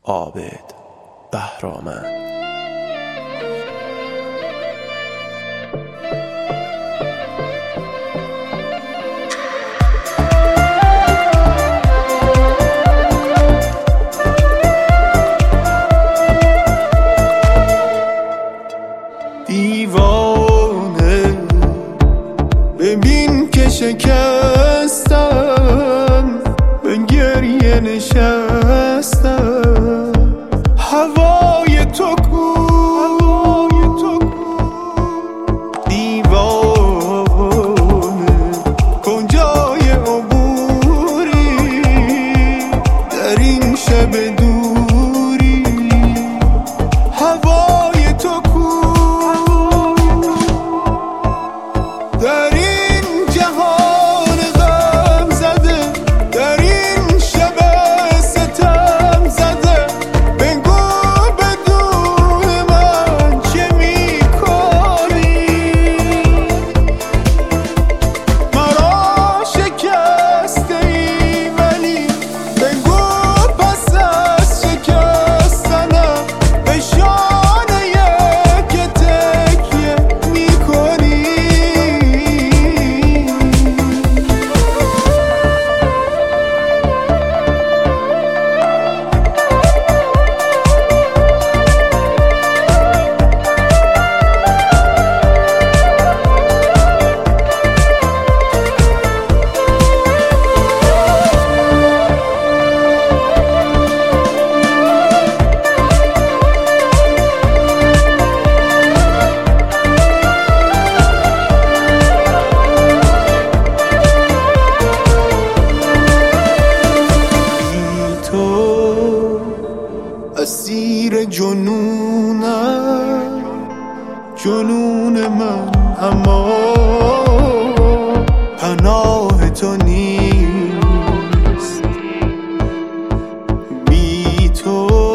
عابد بهرامند. دیوانه ببین که شکستم، به گریه نشستم. هوای تو کو، دیوانه کجای عبوری در این شب دوری. هوای تو کو در این جهان غم زده، در این شب ستم زده. بگو بدون من چه میکنی؟ مرا شکسته ای ولی بگو پس از شکستنم به شانه که تکیه میکنی. اسیر جنونم، جنون من، اما پناه تو نیست. بی تو